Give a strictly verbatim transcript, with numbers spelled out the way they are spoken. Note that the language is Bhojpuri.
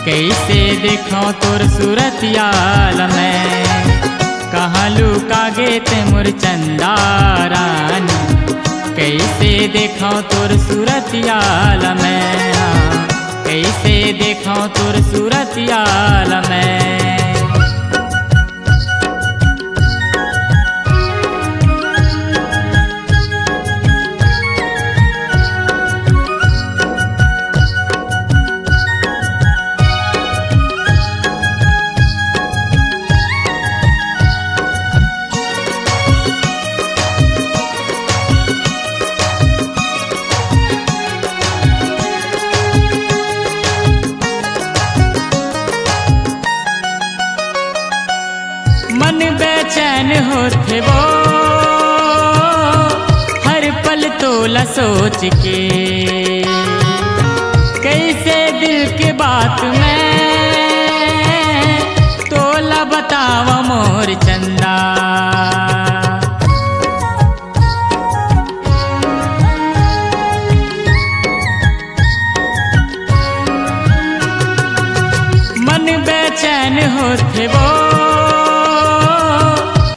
कैसे देखो तोर सूरतियाल में, कहाँ लुका गे ते मोर चंदा रानी। कैसे देखो तोर सूरतियाल में, कैसे देखो तोर सूरतियाल में। मन बेचैन होते वो हर पल तोला सोच के, कैसे दिल के बात में तोला बतावा मोर चंदा। मन बेचैन होते वो